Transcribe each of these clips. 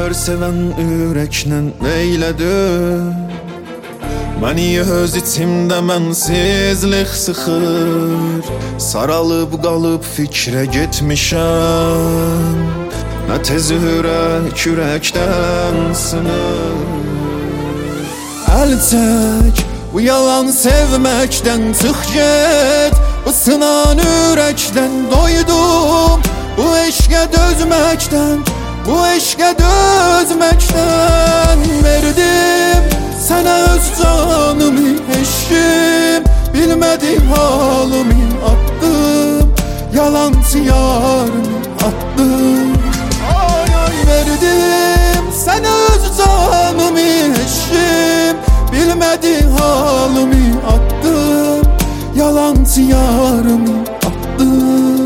Yar seven ürəklə neylədir? Məni öz içimdə mənsizlik sıxır. Saralıb qalıb fikrə getmişəm. Nə tez ürəkdən sınır. Əl çək, bu yalan sevməkdən çıx get. Bu sınan ürəkdən doydum. Bu eşqə dözməkdən, bu eşqə dözməkdən verdim sənə öz canımı, eşqim. Bilmədim halımı attım, yalancı yarımı attım. Ay ay verdim sənə öz canımı, eşqim. Bilmədim halımı attım, yalancı yarımı attım.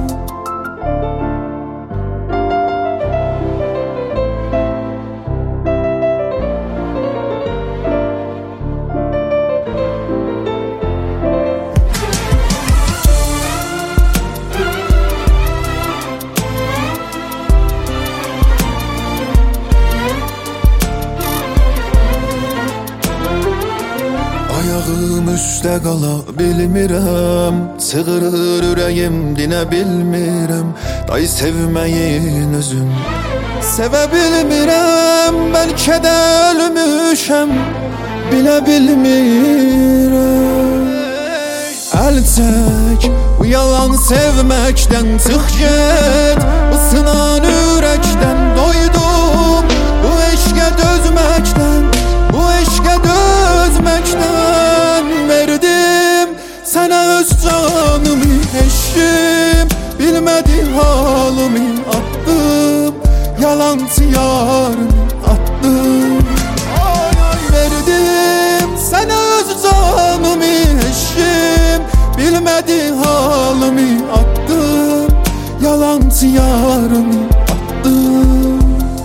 Ayağım üstə qala bilmirəm, çığırır ürəyim dinə bilmirəm. Day sevməyin özün sevə bilmirəm, bəlkə də ölmüşəm bilə bilmirəm. Əl çək, bu yalan sevməkdən çıx get. Bu sınan ürəkdən doydum, bu eşqə dözməkdən, bu eşqə dözməkdən verdim sənə öz canımı, eşqim. Bilmədim halımı attım, yalancı yarımı attım. Ay ay verdim sənə öz canımı, eşqim. Bilmədim halımı attım, yalancı yarımı attım.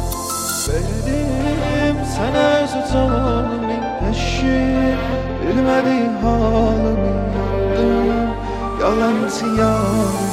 Verdim sənə öz canımı, eşqim. Bilmədim halımı attım, yalancı yarımı.